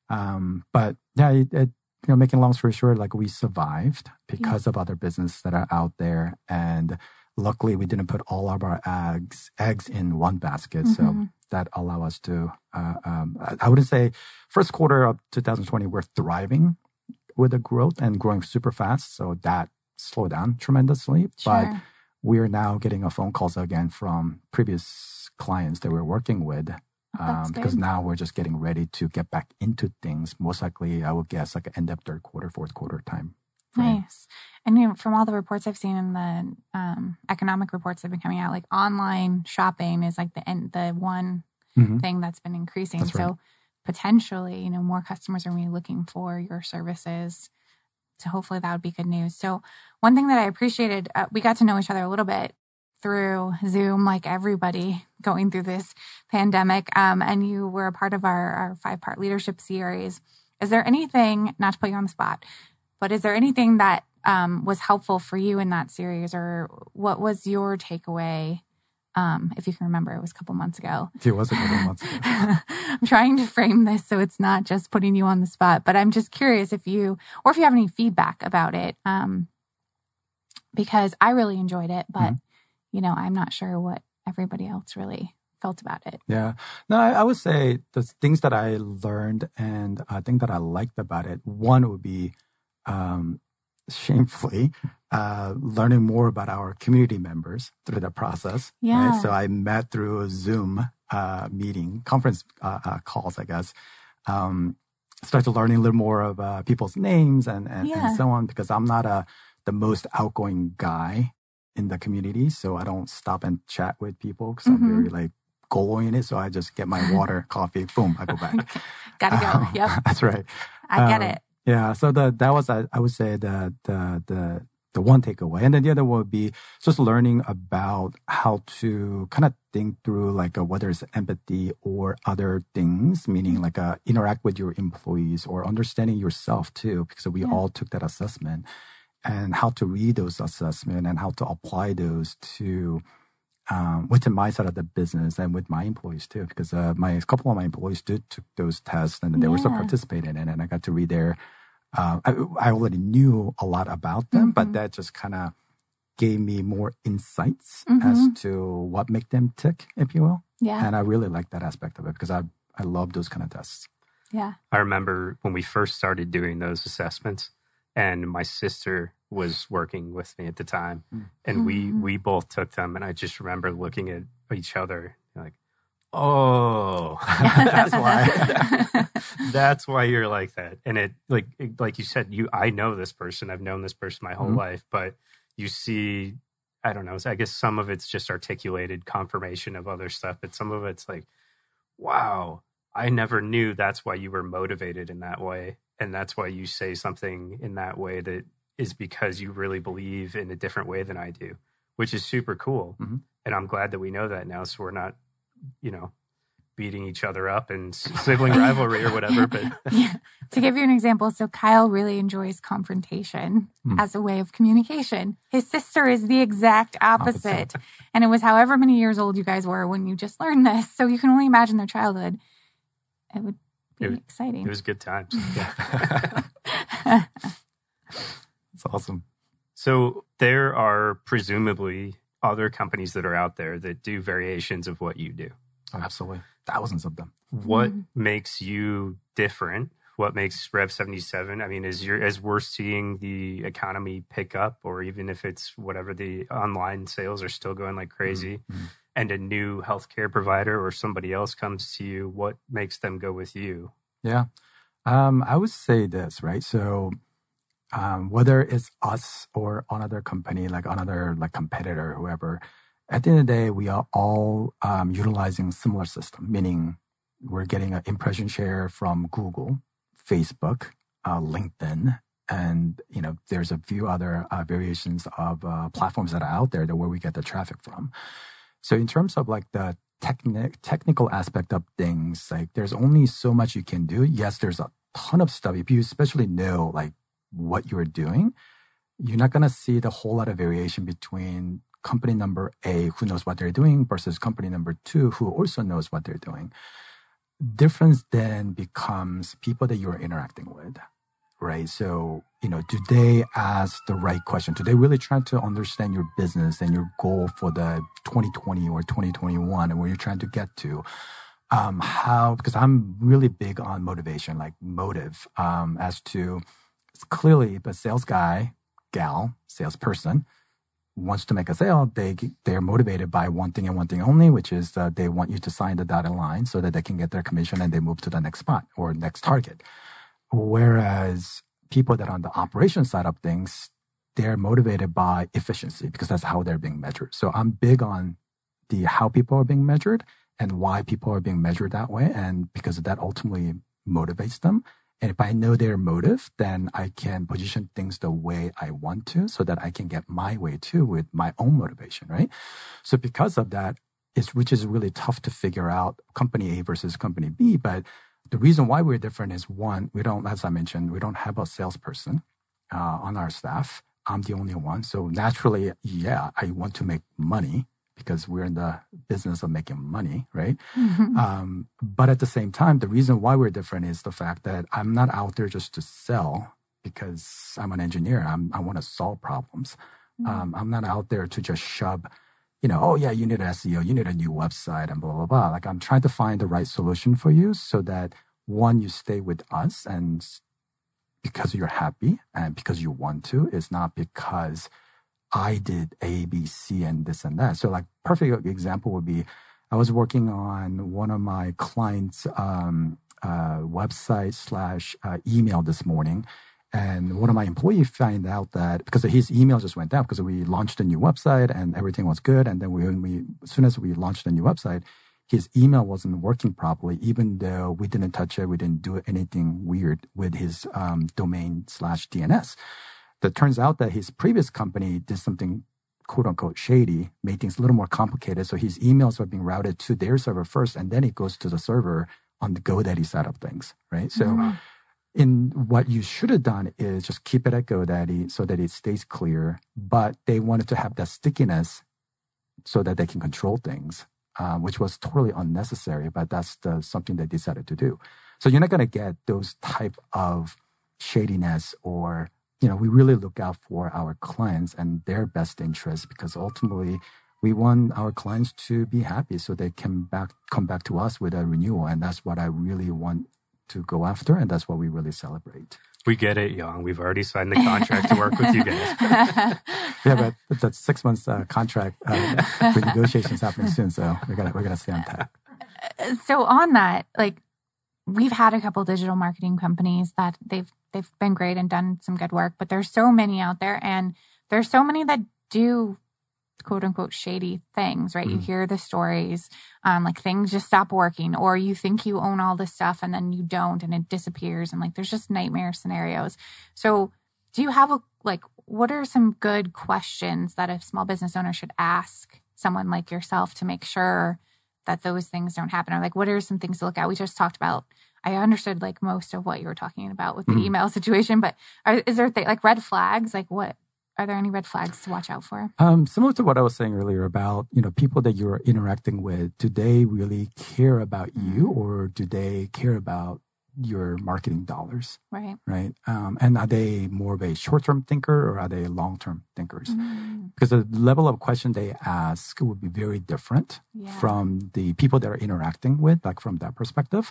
Um, but yeah, it, it, you know, making a long story short, like we survived because yeah. of other businesses that are out there. And luckily we didn't put all of our eggs, eggs in one basket. Mm-hmm. So that allow us to, uh, um, I wouldn't say first quarter of two thousand twenty, we're thriving with the growth and growing super fast. So that slowed down tremendously. Sure. But we're now getting a phone calls again from previous clients that we're working with. Um, because now we're just getting ready to get back into things. Most likely, I would guess like end of third quarter, fourth quarter time. Frame.
Nice. And you know, from all the reports I've seen in the um, economic reports that have been coming out, like online shopping is like the the one mm-hmm. thing that's been increasing.
That's right.
So potentially, you know, more customers are going to be looking for your services. So hopefully that would be good news. So one thing that I appreciated, uh, we got to know each other a little bit through Zoom, like everybody going through this pandemic. Um, and you were a part of our, our five-part leadership series. Is there anything, not to put you on the spot, but is there anything that um, was helpful for you in that series, or what was your takeaway? Um, if you can remember, it was a couple months ago.
It was a couple months ago.
I'm trying to frame this so it's not just putting you on the spot, but I'm just curious if you, or if you have any feedback about it, um, because I really enjoyed it, but mm-hmm. you know, I'm not sure what everybody else really felt about it.
Yeah. No, I, I would say the things that I learned and I think that I liked about it, one would be um, shamefully uh, learning more about our community members through the process.
Yeah.
Right? So I met through a Zoom uh, meeting, conference uh, uh, calls, I guess. Um, started learning a little more of uh, people's names and, and, yeah. and so on, because I'm not a, the most outgoing guy in the community. So I don't stop and chat with people because mm-hmm. I'm very like goal-oriented. So I just get my water, coffee, boom, I go back.
Gotta go.
Um,
yep.
That's right.
I get
um,
it.
Yeah. So the, that was, I, I would say the, the, the, the one takeaway. And then the other would be just learning about how to kind of think through like a, whether it's empathy or other things, meaning like a, interact with your employees or understanding yourself too, because we yeah. all took that assessment, and how to read those assessments and how to apply those to um, within my side of the business and with my employees too, because uh, my a couple of my employees did took those tests and they yeah. were still participating in it, and I got to read their. Uh, I, I already knew a lot about them, mm-hmm. but that just kind of gave me more insights
Mm-hmm.
as to what make them tick, if you will.
Yeah.
And I really like that aspect of it because I, I love those kind of tests.
Yeah.
I remember when we first started doing those assessments, and my sister was working with me at the time,
Mm.
and
Mm-hmm.
we we both took them, and I just remember looking at each other like, oh, that's why. That's why you're like that. And it like it, like you said, you I know this person. I've known this person my whole
Mhm.
life, but you see, I don't know. I guess some of it's just articulated confirmation of other stuff, but some of it's like, wow, I never knew that's why you were motivated in that way. And that's why you say something in that way that is because you really believe in a different way than I do, which is super cool.
Mhm.
And I'm glad that we know that now. So we're not, you know, beating each other up and sibling rivalry or whatever. But
Yeah. To give you an example, so Kyle really enjoys confrontation
Hmm.
as a way of communication. His sister is the exact opposite.
Opposite.
And it was however many years old you guys were when you just learned this. So you can only imagine their childhood. It would be
It was-
exciting.
it was good times.
It's awesome.
So there are presumably other companies that are out there that do variations of what you do.
Oh, absolutely. Thousands of them.
What
Mhm.
makes you different? What makes Rev seventy-seven? I mean, as you're as we're seeing the economy pick up, or even if it's whatever, the online sales are still going like crazy,
Mhm.
and a new healthcare provider or somebody else comes to you, what makes them go with you?
Yeah. Um, I would say this, right? So um, whether it's us or another company, like another like competitor, whoever, at the end of the day, we are all um, utilizing similar system, meaning we're getting an impression share from Google, Facebook, uh, LinkedIn, and you know there's a few other uh, variations of uh, platforms that are out there that where we get the traffic from. So in terms of like the technic technical aspect of things, like there's only so much you can do. Yes, there's a ton of stuff. If you especially know like what you're doing, you're not gonna see the whole lot of variation between company number A who knows what they're doing versus company number two who also knows what they're doing. Difference then becomes people that you're interacting with, right? So, you know, do they ask the right question? Do they really try to understand your business and your goal for the twenty twenty or twenty twenty-one and where you're trying to get to? Um, how, because I'm really big on motivation, like motive, um, as to clearly if a sales guy, gal, salesperson wants to make a sale, they they're motivated by one thing and one thing only, which is uh, they want you to sign the dotted line so that they can get their commission and they move to the next spot or next target. Whereas people that are on the operation side of things, they're motivated by efficiency because that's how they're being measured. So I'm big on the how people are being measured and why people are being measured that way, and because that ultimately motivates them. And if I know their motive, then I can position things the way I want to so that I can get my way too with my own motivation, right? So because of that, it's, which is really tough to figure out company A versus company B. But the reason why we're different is one, we don't, as I mentioned, we don't have a salesperson uh, on our staff. I'm the only one. So naturally, yeah, I want to make money because we're in the business of making money, right?
Mhm.
Um, but at the same time, the reason why we're different is the fact that I'm not out there just to sell because I'm an engineer. I'm, I want to solve problems. Um, I'm not out there to just shove, you know, oh yeah, you need an S E O, you need a new website and blah, blah, blah. Like I'm trying to find the right solution for you so that one, you stay with us and because you're happy and because you want to, it's not because I did A, B, C, and this and that. So like perfect example would be, I was working on one of my clients' um, uh, website slash uh, email this morning. And one of my employees found out that because his email just went down because we launched a new website and everything was good. And then we, when we, as soon as we launched a new website, his email wasn't working properly, even though we didn't touch it. We didn't do anything weird with his um, domain slash D N S. It turns out that his previous company did something quote unquote shady, made things a little more complicated. So his emails are being routed to their server first, and then it goes to the server on the GoDaddy side of things, right? So
Mhm.
in what you should have done is just keep it at GoDaddy so that it stays clear, but they wanted to have that stickiness so that they can control things, um, which was totally unnecessary, but that's the, something they decided to do. So you're not going to get those type of shadiness or you know, we really look out for our clients and their best interests, because ultimately we want our clients to be happy so they can back come back to us with a renewal. And that's what I really want to go after. And that's what we really celebrate.
We get it, Young. We've already signed the contract to work with you guys.
Yeah, but that's six months uh, contract uh, renegotiations happening soon. So we got we got to stay on track.
So on that, like, we've had a couple digital marketing companies that they've they've been great and done some good work, but there's so many out there, and there's so many that do quote unquote shady things, right? Mm. You hear the stories, um, like things just stop working, or you think you own all this stuff and then you don't, and it disappears, and like there's just nightmare scenarios. So do you have a like what are some good questions that a small business owner should ask someone like yourself to make sure that those things don't happen? Or like, what are some things to look at? We just talked about, I understood like most of what you were talking about with the mm. email situation, but are, is there th- like red flags? Like what, are there any red flags to watch out for?
Um, similar to what I was saying earlier about, you know, people that you're interacting with, do they really care about you, or do they care about your marketing dollars?
Right.
Right. Um, and are they more of a short-term thinker, or are they long-term thinkers?
Mm.
Because the level of question they ask would be very different
yeah.
from the people they're interacting with, like from that perspective.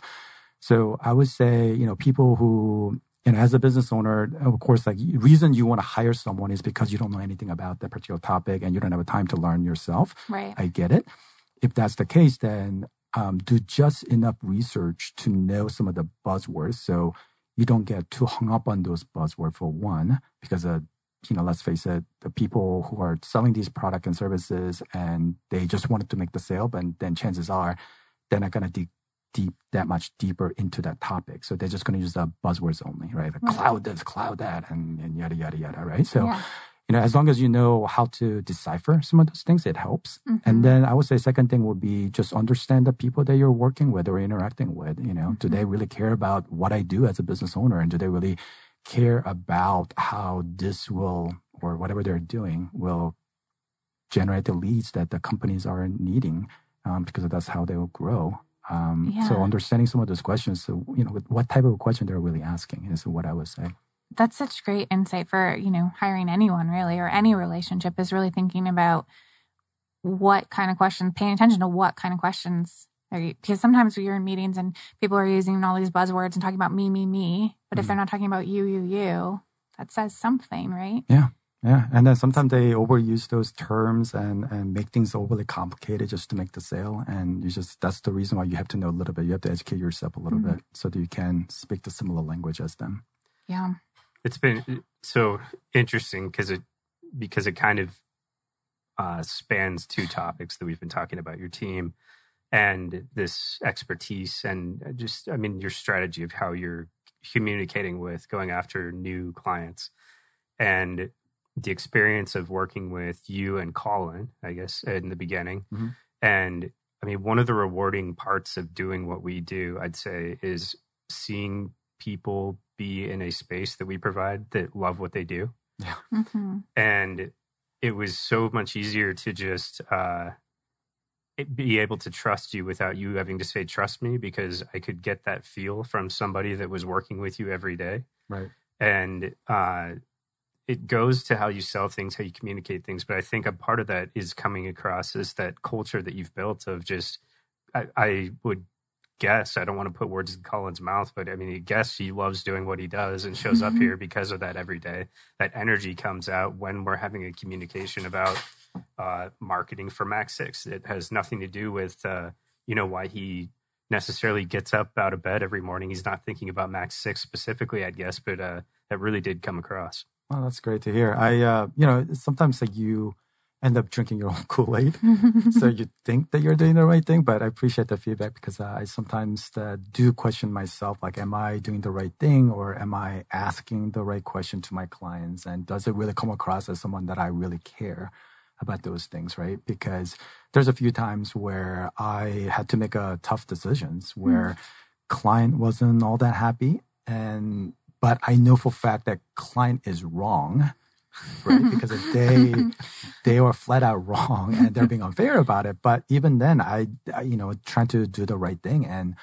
So I would say, you know, people who, you know, as a business owner, of course, like the reason you want to hire someone is because you don't know anything about that particular topic and you don't have time to learn yourself.
Right.
I get it. If that's the case, then um, do just enough research to know some of the buzzwords, so you don't get too hung up on those buzzwords, for one, because, uh, you know, let's face it, the people who are selling these products and services and they just wanted to make the sale, but then chances are they're not going to dig deep that much deeper into that topic. So they're just going to use the buzzwords only, right? Like right. cloud this, cloud that, and, and yada, yada, yada, right? So, yeah. you know, as long as you know how to decipher some of those things, it helps. Mm-hmm. And then I would say second thing would be just understand the people that you're working with or interacting with. You know, mm-hmm. do they really care about what I do as a business owner? And do they really care about how this will, or whatever they're doing, will generate the leads that the companies are needing, um, because that's how they will grow. Um,
yeah.
So understanding some of those questions, so, you know, what type of question they're really asking is what I would say.
That's such great insight for, you know, hiring anyone really, or any relationship, is really thinking about what kind of questions, paying attention to what kind of questions are you, because sometimes you're in meetings and people are using all these buzzwords and talking about me, me, me, but mm-hmm. if they're not talking about you, you, you, that says something, right?
Yeah. Yeah. And then sometimes they overuse those terms and, and make things overly complicated just to make the sale. And you just, that's the reason why you have to know a little bit. You have to educate yourself a little mm-hmm. bit so that you can speak the similar language as them.
Yeah.
It's been so interesting because it, because it kind of uh, spans two topics that we've been talking about, your team and this expertise and just, I mean, your strategy of how you're communicating with going after new clients. And the experience of working with you and Colin, I guess, in the beginning. Mm-hmm. And I mean, one of the rewarding parts of doing what we do, I'd say, is seeing people be in a space that we provide that love what they do.
Yeah.
Mm-hmm.
And it was so much easier to just uh, be able to trust you without you having to say, trust me, because I could get that feel from somebody that was working with you every day.
Right.
And, uh, it goes to how you sell things, how you communicate things. But I think a part of that is coming across as that culture that you've built of just, I, I would guess, I don't want to put words in Colin's mouth, but I mean, I guess he loves doing what he does and shows up here because of that every day. That energy comes out when we're having a communication about uh, marketing for Max six. It has nothing to do with, uh, you know, why he necessarily gets up out of bed every morning. He's not thinking about Max six specifically, I guess, but uh, that really did come across.
Well, that's great to hear. I, uh, you know, sometimes like you end up drinking your own Kool-Aid, so you think that you're doing the right thing. But I appreciate the feedback because uh, I sometimes uh, do question myself, like, am I doing the right thing, or am I asking the right question to my clients, and does it really come across as someone that I really care about those things, right? Because there's a few times where I had to make a tough decisions where mm. client wasn't all that happy, and but I know for a fact that client is wrong, right? Because they they are flat out wrong and they're being unfair about it. But even then, I, I you know trying to do the right thing, and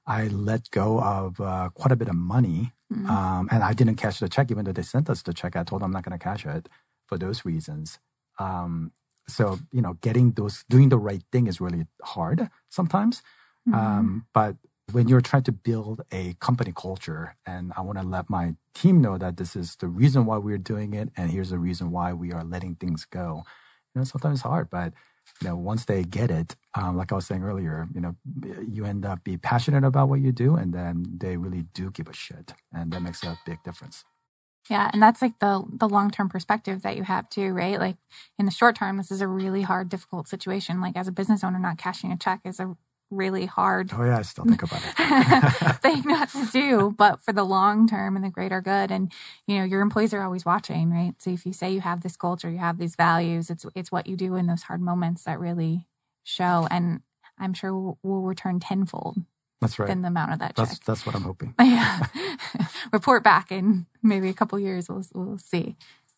I let go of uh, quite a bit of money, mm-hmm. um, and I didn't cash the check, even though they sent us the check. I told them I'm not going to cash it for those reasons. Um, so, you know, getting those, doing the right thing is really hard sometimes. Mm-hmm. Um, but when you're trying to build a company culture, and I want to let my team know that this is the reason why we're doing it, and here's the reason why we are letting things go. You know, sometimes it's hard, but you know, once they get it, um, like I was saying earlier, you know, you end up being passionate about what you do, and then they really do give a shit, and that makes a big difference.
Yeah, and that's like the the long-term perspective that you have too, right? Like in the short term, this is a really hard, difficult situation. Like as a business owner, not cashing a check is a really hard
oh yeah I still think about it
thing not to do, but for the long term and the greater good. And you know, your employees are always watching, right? So if you say you have this culture, you have these values, it's it's what you do in those hard moments that really show, and I'm sure will we'll return tenfold.
That's right.
Than the amount of that
that's,
check.
That's what I'm hoping.
Yeah. Report back in maybe a couple years. We'll we'll see.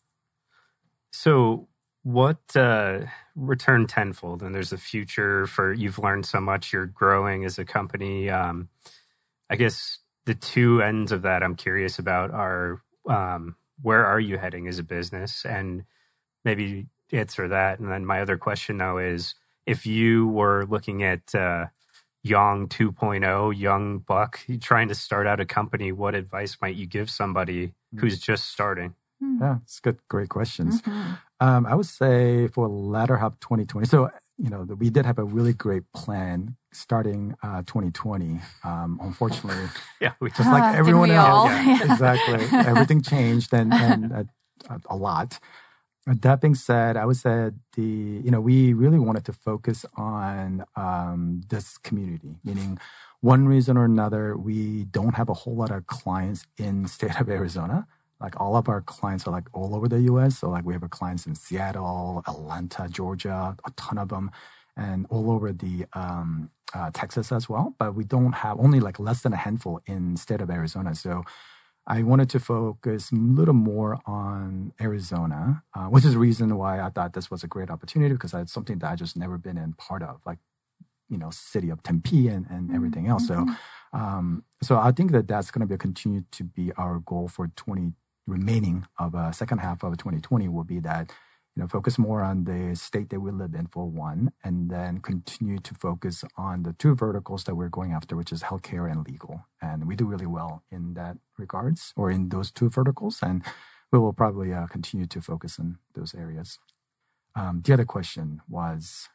So what uh, return tenfold? And there's a future for, you've learned so much, you're growing as a company. Um, I guess the two ends of that I'm curious about are um, where are you heading as a business? And maybe answer that. And then my other question though is, if you were looking at uh, Young two point oh, young buck, trying to start out a company, what advice might you give somebody who's just starting?
Yeah, it's good, great questions.
Mm-hmm.
Um, I would say for latter half twenty twenty. So, you know, we did have a really great plan starting uh, twenty twenty. Um, unfortunately,
yeah, we
just like everyone else,
yeah,
exactly. Everything changed and, and uh, a lot. That being said, I would say the, you know, we really wanted to focus on um, this community, meaning one reason or another, we don't have a whole lot of clients in the state of Arizona. Like all of our clients are like all over the U S. So like we have our clients in Seattle, Atlanta, Georgia, a ton of them, and all over the um, uh, Texas as well. But we don't have only like less than a handful in the state of Arizona. So I wanted to focus a little more on Arizona, uh, which is the reason why I thought this was a great opportunity, because it's something that I just never been in part of, like, you know, city of Tempe and, and everything else. So, um, so I think that that's going to be continue to be our goal for twenty remaining of a uh, second half of twenty twenty will be that, you know, focus more on the state that we live in for one, and then continue to focus on the two verticals that we're going after, which is healthcare and legal. And we do really well in that regards, or in those two verticals. And we will probably uh, continue to focus on those areas. Um, the other question was...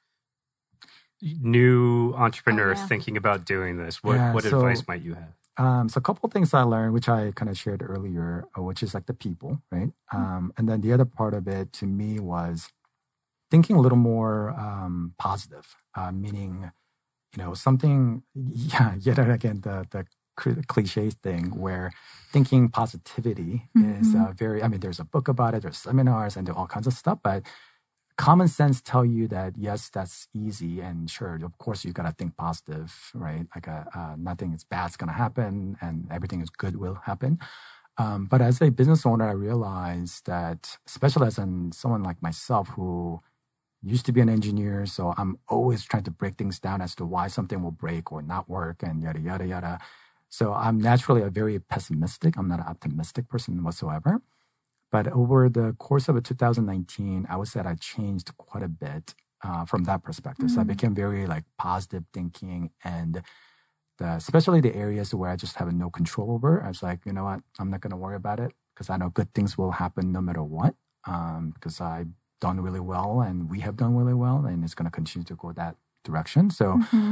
New entrepreneurs
oh, yeah.
thinking about doing this. What,
yeah,
what
so,
advice might you have?
Um, so a couple of things I learned, which I kind of shared earlier, uh, which is like the people, right? Um, and then the other part of it to me was thinking a little more um, positive, uh, meaning, you know, something, yeah, yet again, the, the cliche thing where thinking positivity mm-hmm. is uh, very, I mean, there's a book about it, there's seminars and there all kinds of stuff, but common sense tell you that, yes, that's easy. And sure, of course, you got to think positive, right? Like a, uh, nothing is bad's going to happen and everything is good will happen. Um, but as a business owner, I realized that, especially as an, someone like myself who used to be an engineer, so I'm always trying to break things down as to why something will break or not work and yada, yada, yada. So I'm naturally a very pessimistic. I'm not an optimistic person whatsoever. But over the course of two thousand nineteen, I would say I changed quite a bit uh, from that perspective. Mm-hmm. So I became very like positive thinking, and the, especially the areas where I just have no control over. I was like, you know what, I'm not going to worry about it because I know good things will happen no matter what. Um, because I've done really well, and we have done really well, and it's going to continue to go that direction. So mm-hmm.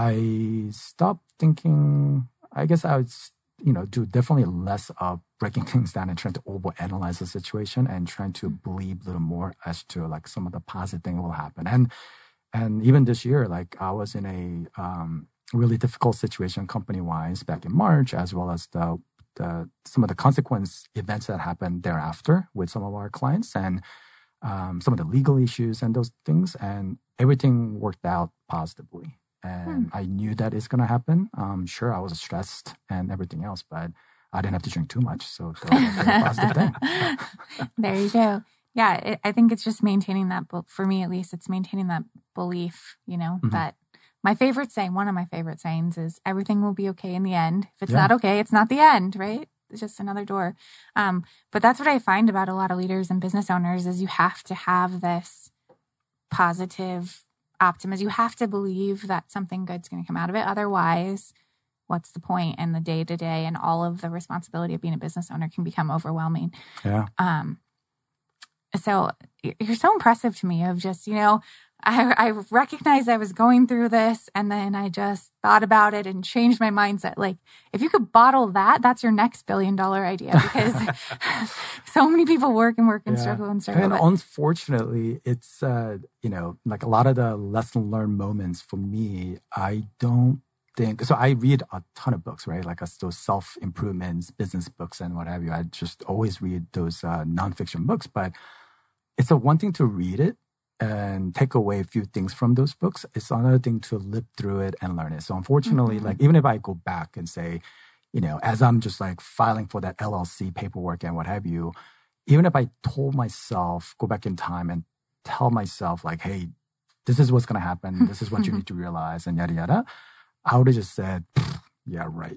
I stopped thinking. I guess I would, you know, do definitely less of breaking things down and trying to overanalyze the situation and trying to believe a little more as to like some of the positive thing will happen. And and even this year, like I was in a um, really difficult situation company-wise back in March, as well as the the some of the consequence events that happened thereafter with some of our clients and um, some of the legal issues and those things. And everything worked out positively. And hmm. I knew that it's going to happen. Um, sure, I was stressed and everything else, but I didn't have to drink too much. So that was a very positive thing.
There you go. Yeah, it, I think it's just maintaining that, for me at least, it's maintaining that belief, you know, mm-hmm. that my favorite saying, one of my favorite sayings is everything will be okay in the end. If it's
Yeah.
not okay, it's not the end, right? It's just another door. Um, but that's what I find about a lot of leaders and business owners is you have to have this positive optimism. You have to believe that something good's going to come out of it. Otherwise, what's the point? And the day to day and all of the responsibility of being a business owner can become overwhelming.
Yeah.
Um, so you're so impressive to me of just, you know, I, I recognized I was going through this and then I just thought about it and changed my mindset. Like if you could bottle that, that's your next billion dollar idea because so many people work and work and
Yeah.
struggle and struggle.
And
but-
unfortunately, it's, uh, you know, like a lot of the lesson learned moments for me, I don't think, so I read a ton of books, right? Like uh, those self-improvements, business books and what have you. I just always read those uh, nonfiction books, but it's a one thing to read it and take away a few things from those books. It's another thing to live through it and learn it. So unfortunately,
Mm-hmm.
like even if I go back and say, you know, as I'm just like filing for that L L C paperwork and what have you, even if I told myself, go back in time and tell myself like, hey, this is what's going to happen. This is what you need to realize and yada, yada. I would have just said, yeah, right.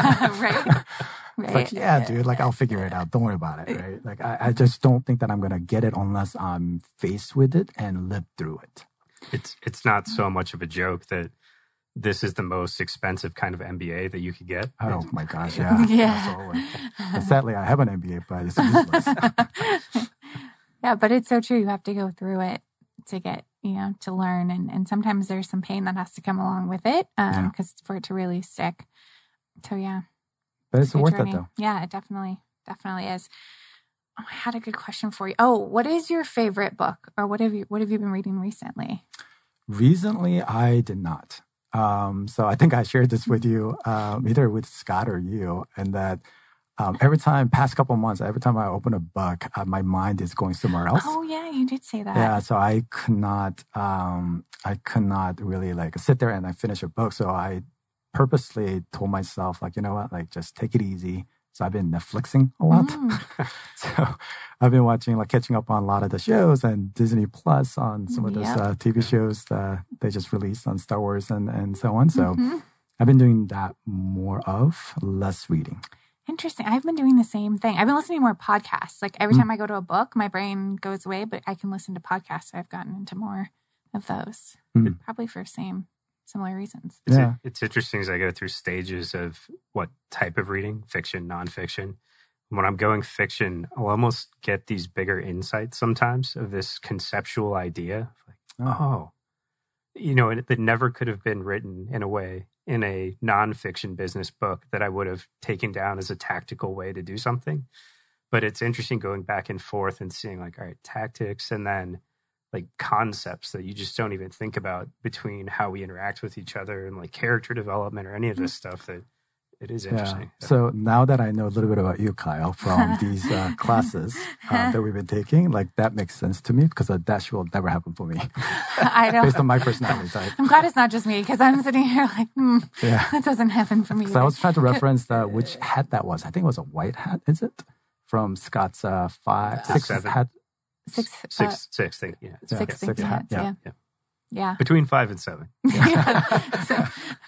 right.
It's
Right.
like, yeah, dude, like I'll figure it out. Don't worry about it, right? Like I, I just don't think that I'm going to get it unless I'm faced with it and live through it.
It's it's not so much of a joke that this is the most expensive kind of M B A that you could get.
Oh my gosh, yeah.
Yeah.
So, like, but sadly, I have an M B A, but it's useless.
Yeah, but it's so true. You have to go through it to get, you know, to learn. And, and sometimes there's some pain that has to come along with it um,
Yeah.
because for it to really stick. So, yeah.
But it's
a good
worth
journey.
it though.
Yeah, it definitely, definitely is. Oh, I had a good question for you. Oh, what is your favorite book or what have you, what have you been reading recently?
Recently, I did not. Um, so I think I shared this with you, um, either with Scott or you, and that um, every time, past couple months, every time I open a book, uh, my mind is going somewhere else.
Oh, yeah, you did say that.
Yeah, so I could not, um, I could not really like sit there and I finish a book. So I purposely told myself, like, you know what, like just take it easy. So I've been Netflixing a lot.
Mm.
So I've been watching, like catching up on a lot of the shows and Disney Plus on some of those
Yep.
uh, T V shows that they just released on Star Wars and, and so on. So
Mhm.
I've been doing that more of, less reading.
Interesting. I've been doing the same thing. I've been listening to more podcasts. Like every
Mm.
time I go to a book, my brain goes away, but I can listen to podcasts. So I've gotten into more of those,
Mm.
probably for same similar reasons.
It's,
Yeah.
it's interesting as I go through stages of what type of reading, fiction, nonfiction. When I'm going fiction, I'll almost get these bigger insights sometimes of this conceptual idea. Like, oh, you know, it, that never could have been written in a way in a nonfiction business book that I would have taken down as a tactical way to do something. But it's interesting going back and forth and seeing like, all right, tactics and then like concepts that you just don't even think about between how we interact with each other and like character development or any of this stuff that it is
Yeah.
interesting.
So now that I know a little bit about you, Kyle, from these uh, classes uh, that we've been taking, like that makes sense to me because uh, that will never happen for me
I don't.
based on my personality type.
I'm glad it's not just me because I'm sitting here like, hmm,
Yeah.
that doesn't happen for me.
So I was trying to reference the, which hat that was. I think it was a white hat, is it? From Scott's uh, five,
Uh,
six
seven.
hat.
six,
Six,
uh,
six thing, yeah.
Yeah,
six
six
thinking
hat,
hats.
yeah.
Yeah.
Yeah.
Yeah.
Between five and seven.
Yeah. so,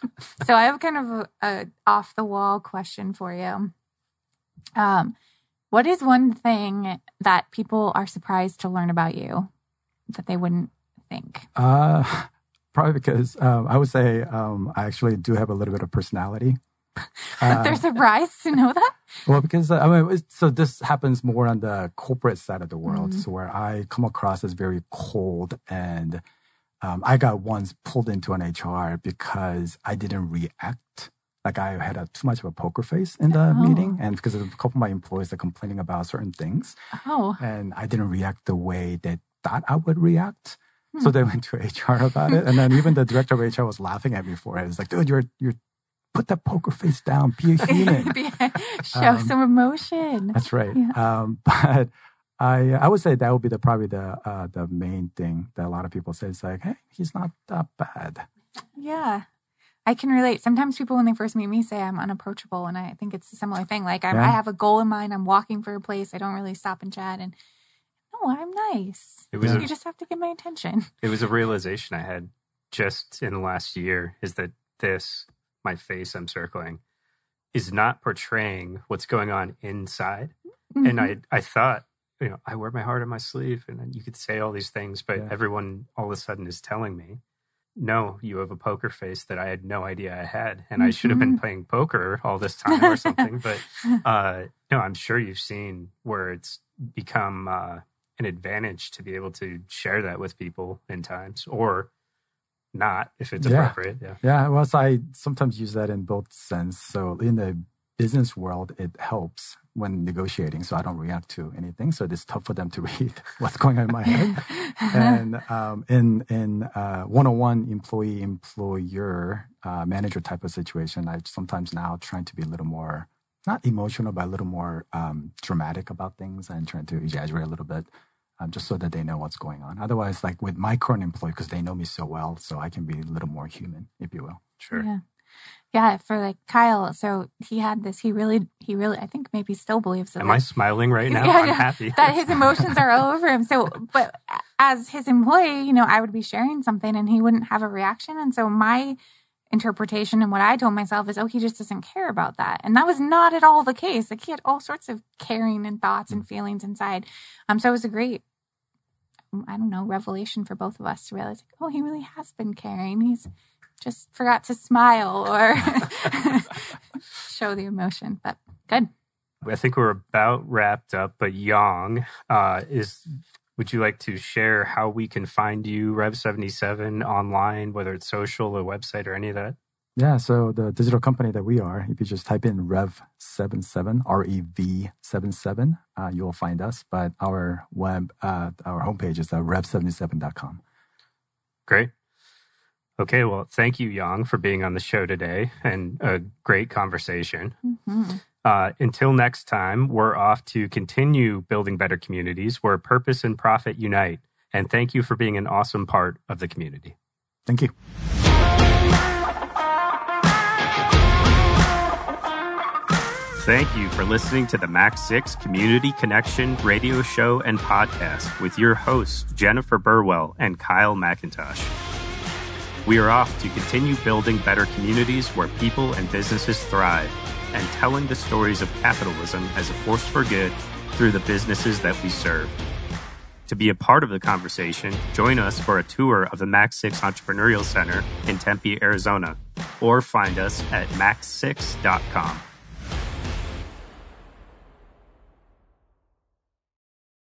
so I have kind of a, a off the wall question for you. Um, what is one thing that people are surprised to learn about you that they wouldn't think?
Uh, probably because um, I would say um, I actually do have a little bit of personality. Uh,
They're surprised to know that?
Well, because uh, I mean, it's- so this happens more on the corporate side of the world,
Mhm.
so where I come across as very cold, and um, I got once pulled into an H R because I didn't react. Like I had a, too much of a poker face in the
Oh.
meeting, and because a couple of my employees are complaining about certain things,
Oh,
and I didn't react the way they thought I would react. So
Hmm.
they went to H R about it, and then even the director of H R was laughing at me for it. It's like, dude, you're you're put that poker face down, be a human.
show
Um,
some emotion.
That's right.
Yeah.
Um, but I I would say that would be the probably the uh, the main thing that a lot of people say. It's like, hey, he's not that bad.
Yeah. I can relate. Sometimes people, when they first meet me, say I'm unapproachable. And I think it's a similar thing. Like I'm,
Yeah.
I have a goal in mind. I'm walking for a place. I don't really stop and chat. And no, I'm nice.
It was
You
a,
just have to get my attention.
it was a realization I had just in the last year is that this, my face I'm circling, is not portraying what's going on inside. Mm-hmm. And I, I thought, you know, I wear my heart on my sleeve, and then you could say all these things, but yeah. everyone all of a sudden is telling me, no, you have a poker face that I had no idea I had, and mm-hmm. I should have been playing poker all this time or something. But uh, no, I'm sure you've seen where it's become uh, an advantage to be able to share that with people in times, or not if it's
yeah.
appropriate. Yeah,
yeah. Well, so I sometimes use that in both sense. So in the business world, it helps when negotiating, so I don't react to anything. So it's tough for them to read what's going on in my head. And um, in in uh, one-on-one employee employer uh, manager type of situation, I sometimes now trying to be a little more not emotional, but a little more um, dramatic about things and trying to exaggerate a little bit, um, just so that they know what's going on. Otherwise, like with my current employee, because they know me so well, so I can be a little more human, if you will.
Sure.
Yeah. Yeah, for like Kyle, so he had this, he really, he really, I think maybe still believes it.
Am I smiling right now?
Yeah,
I'm
yeah,
happy.
that his emotions are all over him. So, but as his employee, you know, I would be sharing something and he wouldn't have a reaction. And so my interpretation and what I told myself is, oh, he just doesn't care about that. And that was not at all the case. Like he had all sorts of caring and thoughts and feelings inside. Um, so it was a great, I don't know, revelation for both of us to realize, like, oh, he really has been caring. He's just forgot to smile or show the emotion, but good.
I think we're about wrapped up, but Yang, uh, is, would you like to share how we can find you, Rev seventy-seven, online, whether it's social or website or any of that?
Yeah, so the digital company that we are, if you just type in Rev seventy-seven, R E V seventy-seven, uh, you'll find us. But our web, uh, our homepage is uh, rev seventy-seven dot com.
Great. Okay, well, thank you, Yang, for being on the show today and a great conversation. Mm-hmm. Uh, until next time, we're off to continue building better communities where purpose and profit unite. And thank you for being an awesome part of the community.
Thank you.
Thank you for listening to the Max six Community Connection radio show and podcast with your hosts, Jennifer Burwell and Kyle McIntosh. We are off to continue building better communities where people and businesses thrive and telling the stories of capitalism as a force for good through the businesses that we serve. To be a part of the conversation, join us for a tour of the Max six Entrepreneurial Center in Tempe, Arizona, or find us at max six dot com.